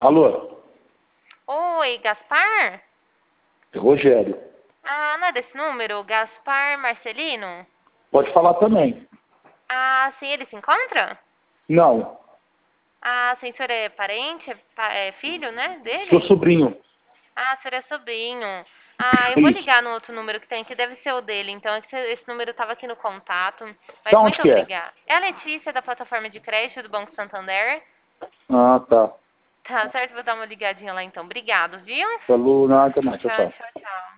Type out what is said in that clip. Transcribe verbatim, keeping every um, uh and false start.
Alô? Oi, Gaspar? É Rogério. Ah, não é desse número? Gaspar Marcelino? Pode falar também. Ah, sim, ele se encontra? Não. Ah, sim, o senhor é parente? É, pa- é filho, né, Sou dele? sobrinho. Ah, o senhor é sobrinho. Ah, eu vou Isso. ligar no outro número que tem, que deve ser o dele, então, é que esse número estava aqui no contato. Da Mas onde muito que é? obrigada. É a Letícia, da plataforma de crédito do Banco Santander. Ah, tá. Tá certo, vou dar uma ligadinha lá então. Obrigado, viu? Falou, nada mais. Tchau, Tá, tchau. tchau, tchau.